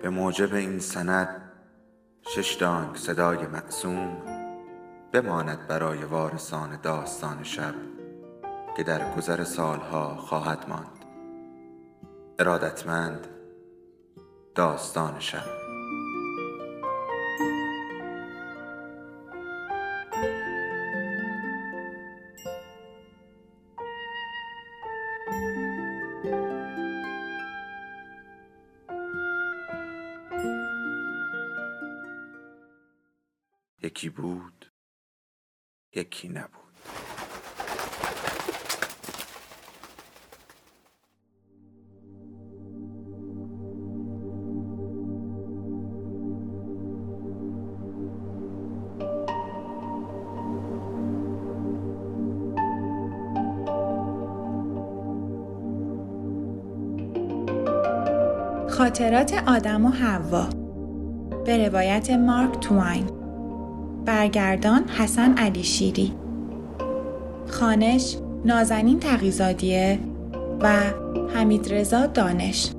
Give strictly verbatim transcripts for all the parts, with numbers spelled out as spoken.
به موجب این سند شش دانگ صدای معصوم بماند برای وارثان داستان شب که در گذر سالها خواهد ماند. ارادتمند، داستان شب. یکی بود، یکی نبود. خاطرات آدم و حوا به روایت مارک توین. برگردان حسن علی شیری. خوانش نازنین تقی‌زادیه و حمیدرضا دانش.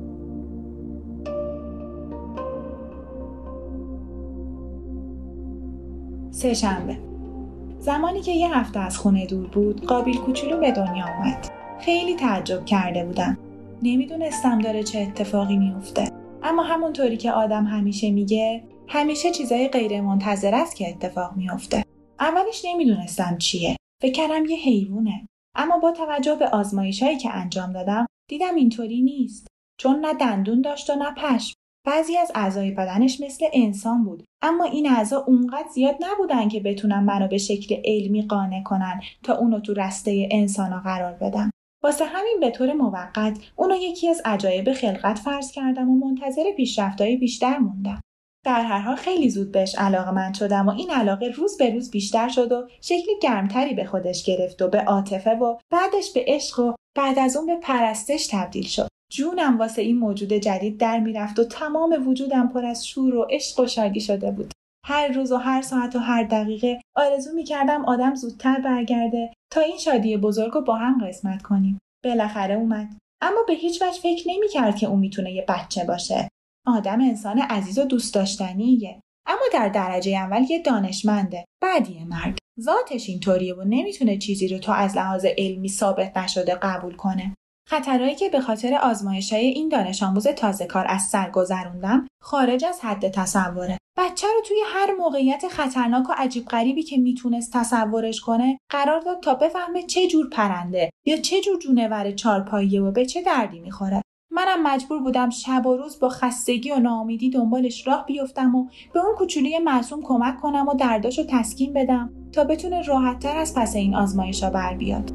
سه‌شنبه. زمانی که یه هفته از خونه دور بود، قابیل کوچولو به دنیا اومد. خیلی تعجب کرده بودم. نمیدونستم داره چه اتفاقی میفته. اما همونطوری که آدم همیشه میگه، همیشه چیزای غیر منتظره است که اتفاق میفته. اولش نمیدونستم چیه. فکر کردم یه حیوانه. اما با توجه به آزمایشایی که انجام دادم، دیدم اینطوری نیست. چون نه دندون داشت و نه پشم. بعضی از اعضای بدنش مثل انسان بود. اما این اعضا اونقدر زیاد نبودن که بتونن منو به شکل علمی قانع کنن تا اونو تو رسته انسانا قرار بدم. واسه همین به طور موقت اونو یکی از عجایب خلقت فرض کردم و منتظر پیشرفت‌های بیشتر موندم. در هر حال خیلی زود بهش علاقه‌مند شدم و این علاقه روز به روز بیشتر شد و شکل گرمتری به خودش گرفت و به عاطفه و بعدش به عشق و بعد از اون به پرستش تبدیل شد. جونم واسه این موجود جدید در میرفت و تمام وجودم پر از شور و عشق و شادی شده بود. هر روز و هر ساعت و هر دقیقه آرزو می‌کردم آدم زودتر برگرده تا این شادی بزرگ رو با هم قسمت کنیم. بالاخره اومد. اما به هیچ وجه فکر نمی‌کرد که اون میتونه یه بچه باشه. آدم انسان عزیز و دوست داشتنیه. اما در درجه اول یه دانشمنده. بعد یه مرد. ذاتش اینطوریه و نمیتونه چیزی رو تا از لحاظ علمی ثابت نشده قبول کنه. خطرهایی که به خاطر آزمایش‌های این دانش آموز تازه کار از سر گذروندم خارج از حد تصوره. بچه رو توی هر موقعیت خطرناک و عجیب غریبی که میتونست تصورش کنه قرار داد تا بفهمه چه جور پرنده یا چه جور جونور چارپاییه و به چه دردی میخوره. منم مجبور بودم شب و روز با خستگی و ناامیدی دنبالش راه بیفتم و به اون کوچولوی معصوم کمک کنم و درداشو تسکین بدم تا بتونه راحت‌تر از پس این آزمایش‌ها بر بیاد.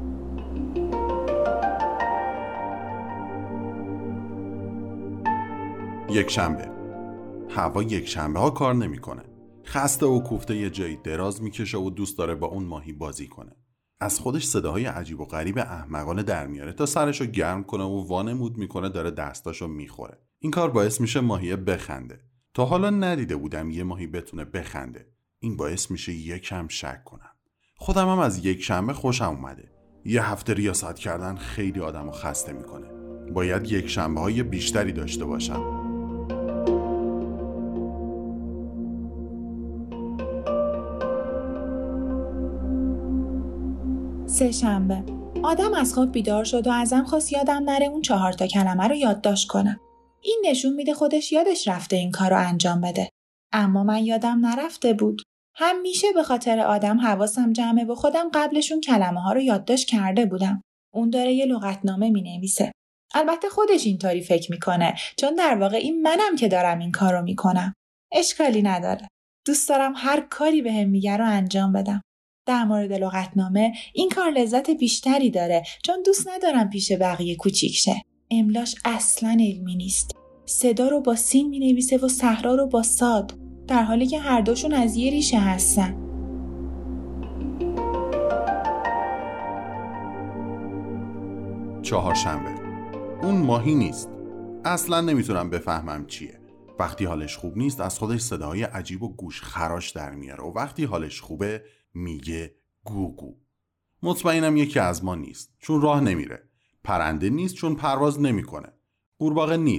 یک شنبه. هوا یک شنبه ها کار نمیکنه. خسته و کوفته یه جایی دراز میکشه و دوست داره با اون ماهی بازی کنه. از خودش صداهای عجیب و غریب احمقانه در میاره تا سرشو گرم کنه و وانمود میکنه داره دستاشو میخوره. این کار باعث میشه ماهیه بخنده. تا حالا ندیده بودم یه ماهی بتونه بخنده. این باعث میشه یکم شک کنم. خودم هم از یک شنبه خوشم اومده. یه هفته ریاست کردن خیلی آدمو خسته میکنه. باید یک شنبه های بیشتری داشته باشم. سه‌شنبه. آدم از خواب بیدار شد و ازم خواست یادم نره اون چهار تا کلمه رو یادداشت کنم. این نشون میده خودش یادش رفته این کارو انجام بده. اما من یادم نرفته بود. همیشه به خاطر آدم حواسم جمعه و خودم قبلشون کلمه ها رو یادداشت کرده بودم. اون داره یه لغتنامه مینویسه. البته خودش اینطوری فکر میکنه چون در واقع این منم که دارم این کارو میکنم. اشکالی نداره. دوست دارم هر کاری بهم میگه رو انجام بدم. در مورد لغتنامه این کار لذت بیشتری داره چون دوست ندارم پیش بقیه کوچیک شه. املاش اصلاً علمی نیست. صدا رو با سین مینویسه و صحرا رو با صاد، در حالی که هر دوشون از یه ریشه هستن. چهارشنبه. اون ماهی نیست. اصلاً نمیتونم بفهمم چیه. وقتی حالش خوب نیست از خودش صداهای عجیب و گوش خراش در میاره و وقتی حالش خوبه میگه گوگو. مطمئنم یکی از ما نیست چون راه نمیره. پرنده نیست چون پرواز نمیکنه. قورباغه نیست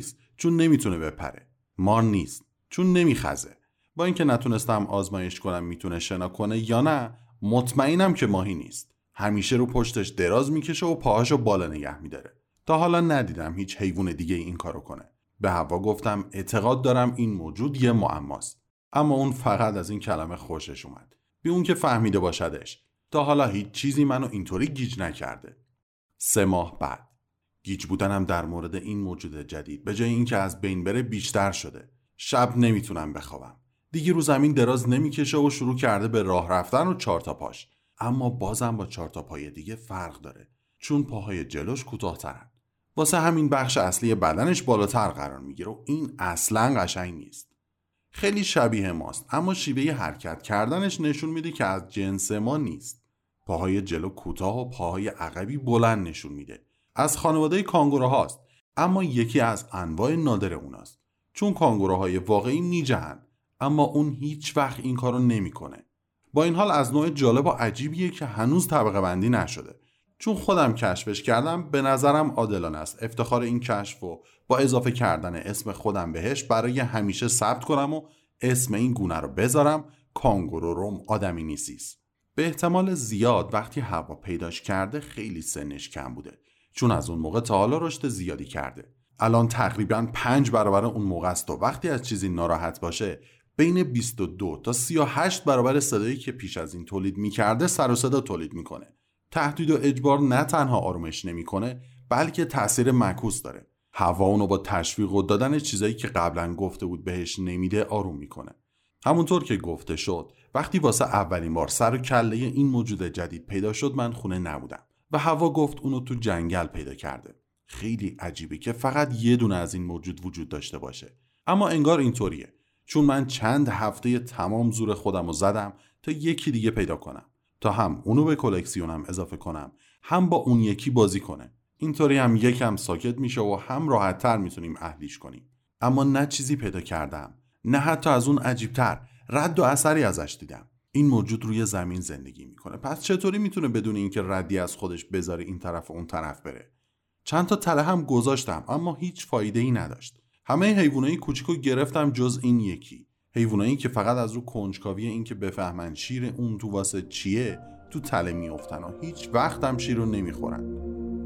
چون نمیتونه بپره. مار نیست چون نمیخزه. با اینکه نتونستم آزمایش کنم میتونه شنا کنه یا نه، مطمئنم که ماهی نیست. همیشه رو پشتش دراز میکشه و پاهاشو بالا نگه میداره. تا حالا ندیدم هیچ حیوان دیگه این کارو کنه. به حوا گفتم اعتقاد دارم این موجود یه معماست. اما اون فقط از این کلمه خوشش اومد. بی اون که فهمیده باشدش. تا حالا هیچ چیزی منو اینطوری گیج نکرده. سه ماه بعد گیج بودنم در مورد این موجود جدید به جای اینکه از بین بره بیشتر شده. شب نمیتونم بخوابم. دیگه رو زمین دراز نمیکشه و شروع کرده به راه رفتن و چهار تا پاش. اما بازم با چهار تا پای دیگه فرق داره. چون پاهای جلوش کوتاه‌ترن. واسه همین بخش اصلی بدنش بالاتر قرار میگیره و این اصلاً قشنگ نیست. خیلی شبیه ماست اما شیوه حرکت کردنش نشون میده که از جنس ما نیست. پاهای جلو کوتاه و پاهای عقبی بلند نشون میده. از خانواده کانگوروهاست اما یکی از انواع نادر اوناست. چون کانگوروهای واقعی میجهن اما اون هیچ وقت این کارو نمیکنه. با این حال از نوع جالب و عجیبیه که هنوز طبقه بندی نشده. چون خودم کشفش کردم به نظرم عادلانه است افتخار این کشف و با اضافه کردن اسم خودم بهش برای همیشه ثبت کنم و اسم این گونه رو بذارم کانگوروروم آدمینیسیس. به احتمال زیاد وقتی حوا پیداش کرده خیلی سنش کم بوده. چون از اون موقع تا حالا رشد زیادی کرده. الان تقریباً پنج برابر اون موقع است و وقتی از چیزی ناراحت باشه بین بیست و دو تا سی و هشت برابر صدایی که پیش از این تولید می‌کرده سر و صدا تولید می‌کنه. تهدید و اجبار نه تنها آرومش نمی‌کنه بلکه تأثیر معکوس داره. حوا اونو با تشویق و دادن چیزایی که قبلا گفته بود بهش نمیده آروم می‌کنه. همونطور که گفته شد وقتی واسه اولین بار سر و کله این موجود جدید پیدا شد من خونه نبودم و حوا گفت اونو تو جنگل پیدا کرده. خیلی عجیبه که فقط یه دونه از این موجود وجود داشته باشه. اما انگار اینطوریه. چون من چند هفته تمام زور خودم رو زدم تا یکی دیگه پیدا کنم. تا هم اونو به کلکسیونم اضافه کنم هم با اون یکی بازی کنه. اینطوری هم یکم ساکت میشه و هم راحت‌تر میتونیم اهلیش کنیم. اما نه چیزی پیدا کردم. نه حتی از اون عجیب‌تر رد و اثری ازش دیدم. این موجود روی زمین زندگی میکنه. پس چطوری میتونه بدون اینکه ردی از خودش بذاره این طرف و اون طرف بره؟ چند تا تله هم گذاشتم اما هیچ فایده‌ای نداشت. همه حیوانای کوچیکو گرفتم جز این یکی. حیوانایی که فقط از رو کنجکاوی این که بفهمن شیر اون تو واسه چیه تو تله میافتن و هیچ وقت هم شیر رو نمیخورن.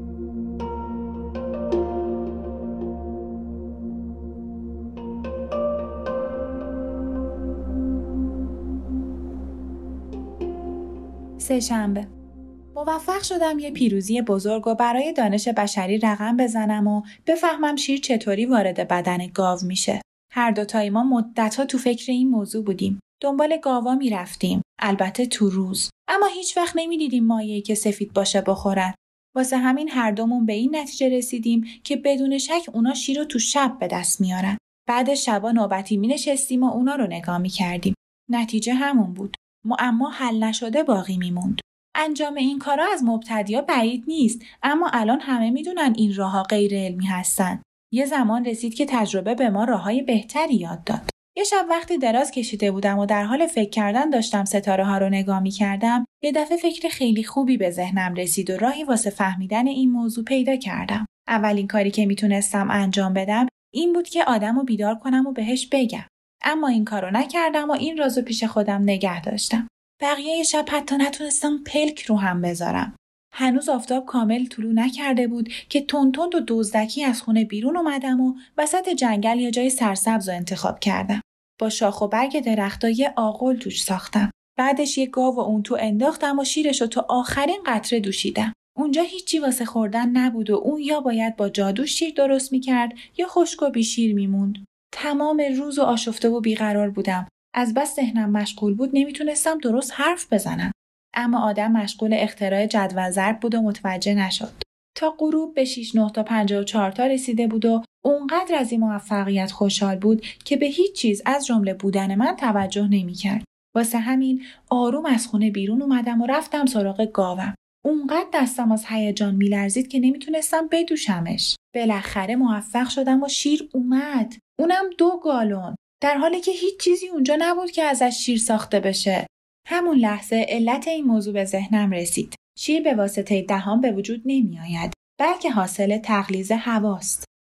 سه شنبه موفق شدم یه پیروزی بزرگ و برای دانش بشری رقم بزنم و بفهمم شیر چطوری وارد بدن گاو میشه. هر دوتای ما مدت‌ها تو فکر این موضوع بودیم. دنبال گاوا میرفتیم. البته تو روز. اما هیچ وقت نمیدیدیم مایعی که سفید باشه بخورن. واسه همین هر دومون به این نتیجه رسیدیم که بدون شک اونا شیر رو تو شب به دست میارن. بعد شبا نوبتی مینشستیم و اونا رو نگاه میکردیم. نتیجه همون بود. معما حل نشده باقی میموند. انجام این کارا از مبتدیا بعید نیست، اما الان همه میدونن این راه‌ها غیر علمی هستن. یه زمان رسید که تجربه به ما راه‌های بهتری یاد داد. یه شب وقتی دراز کشیده بودم و در حال فکر کردن داشتم ستاره‌ها رو نگاه می‌کردم، یه دفعه فکر خیلی خوبی به ذهنم رسید و راهی واسه فهمیدن این موضوع پیدا کردم. اولین کاری که میتونستم انجام بدم این بود که آدمو بیدار کنم و بهش بگم. اما این کارو نکردم و این رازو پیش خودم نگه داشتم. بقیه شب حتی نتونستم پلک رو هم بذارم. هنوز آفتاب کامل طلوع نکرده بود که تند تند و دزدکی از خونه بیرون اومدم و وسط جنگل یه جای سرسبز رو انتخاب کردم. با شاخ و برگ درختا یه آغل توش ساختم. بعدش یه گاو و اون تو انداختم و شیرش رو تا آخرین قطره دوشیدم. اونجا هیچی واسه خوردن نبود و اون یا باید با جادو شیر درست میکرد یا خشک و بی شیر میموند. تمام روز و آشفته و بیقرار بودم. از بس ذهنم مشغول بود نمیتونستم درست حرف بزنم. اما آدم مشغول اختراع جدول ضرب بود و متوجه نشد. تا غروب به شش نه تا پنجاه و چهار تا رسیده بود و اونقدر از این موفقیت خوشحال بود که به هیچ چیز از جمله بودن من توجه نمی‌کرد. واسه همین آروم از خونه بیرون اومدم و رفتم سراغ گاوم. اونقدر دستم از هیجان میلرزید که نمیتونستم بدوشمش. بالاخره موفق شدم و شیر اومد. اونم دو گالون. در حالی که هیچ چیزی اونجا نبود که ازش شیر ساخته بشه. همون لحظه علت این موضوع به ذهنم رسید. شیر به واسطه دهان به وجود نمی آید، بلکه حاصل تغلیظ هواست.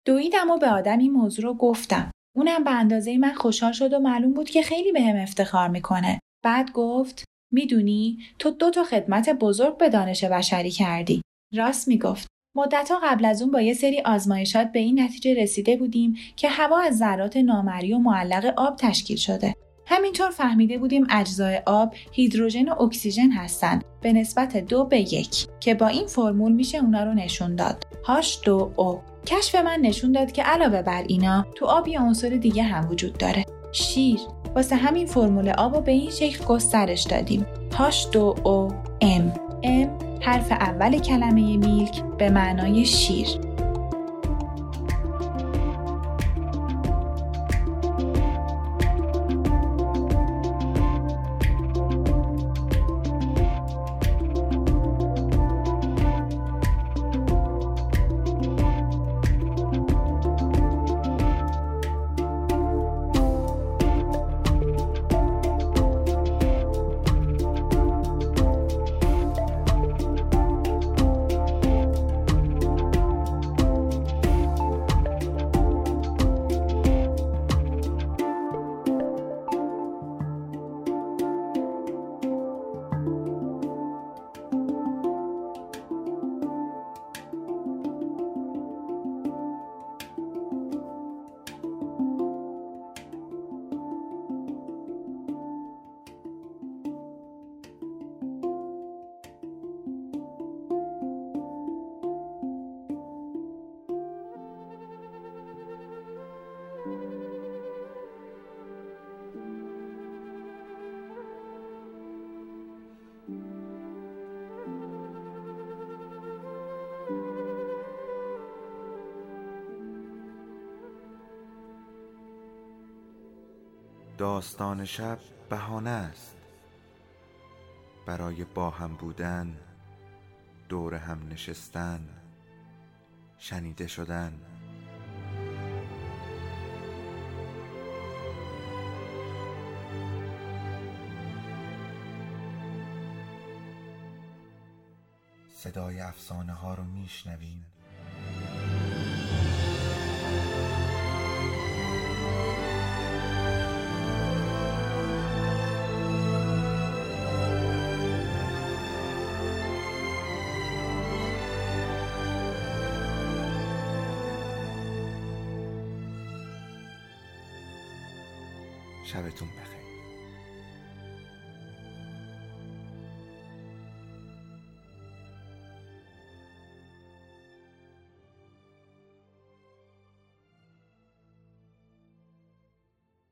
دویدم و به آدم این موضوع رو گفتم. اونم به اندازه من خوشحال شد و معلوم بود که خیلی بهم افتخار میکنه. بعد گفت میدونی تو دو تا خدمت بزرگ به دانش بشری کردی. راست میگفت. مدت‌ها قبل از اون با یه سری آزمایشات به این نتیجه رسیده بودیم که هوا از ذرات نامرئی و معلق آب تشکیل شده. همینطور فهمیده بودیم اجزای آب هیدروژن و اکسیژن هستند به نسبت دو به یک که با این فرمول میشه اونا رو نشون داد. هاچ دو او. کشف من نشون داد که علاوه بر اینا تو آب یه عنصر دیگه هم وجود داره. شیر. واسه همین فرمول آب رو به این شکل گسترش دادیم. هاچ دو او ام. ام حرف اول کلمه میلک به معنای شیر. داستان شب بهانه است برای با هم بودن، دور هم نشستن، شنیده شدن. صدای افسانه ها رو میشنویم. شبتون بخیر.